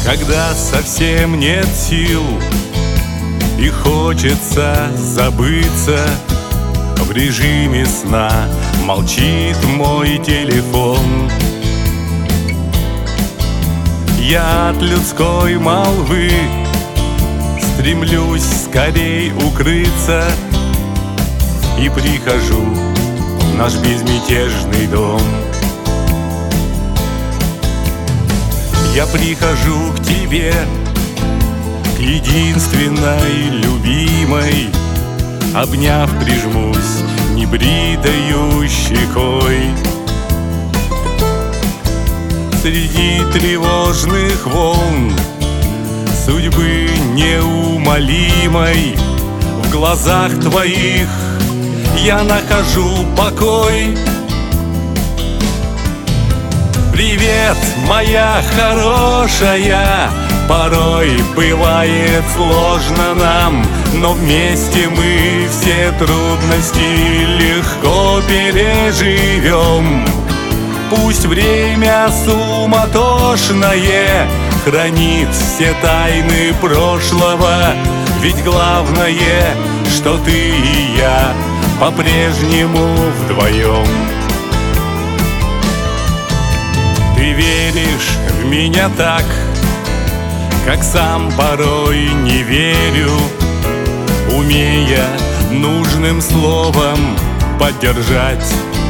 когда совсем нет сил и хочется забыться, в режиме сна молчит мой телефон. Я от людской молвы стремлюсь скорей укрыться и прихожу в наш безмятежный дом. Я прихожу к тебе, к единственной любимой, обняв, прижмусь небритою щекой. Среди тревожных волн судьбы неумолимой в глазах твоих я нахожу покой. Привет, моя хорошая, порой бывает сложно нам, но вместе мы все трудности легко переживем. Пусть время суматошное хранит все тайны прошлого, ведь главное, что ты и я по-прежнему вдвоем. Ты веришь в меня так, как сам порой не верю, умея нужным словом поддержать.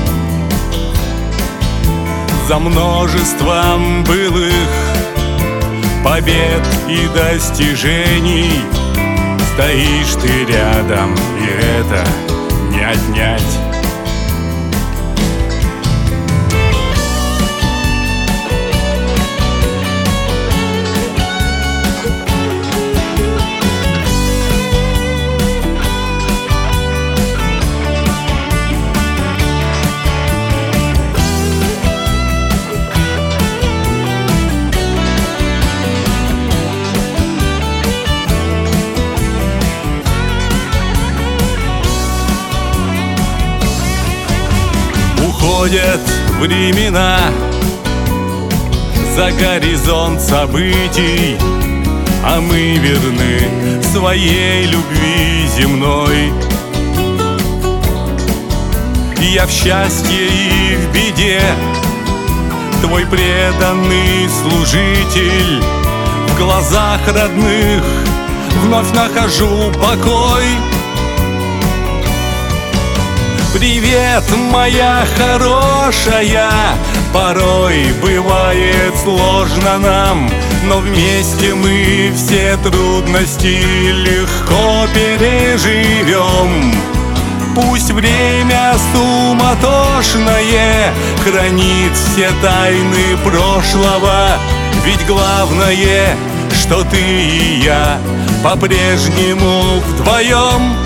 За множеством былых побед и достижений стоишь ты рядом, и это не отнять. Уходят времена за горизонт событий, а мы верны своей любви земной. Я в счастье и в беде твой преданный служитель, в глазах родных вновь нахожу покой. Привет, моя хорошая, порой бывает сложно нам, но вместе мы все трудности легко переживем. Пусть время суматошное хранит все тайны прошлого, ведь главное, что ты и я по-прежнему вдвоем.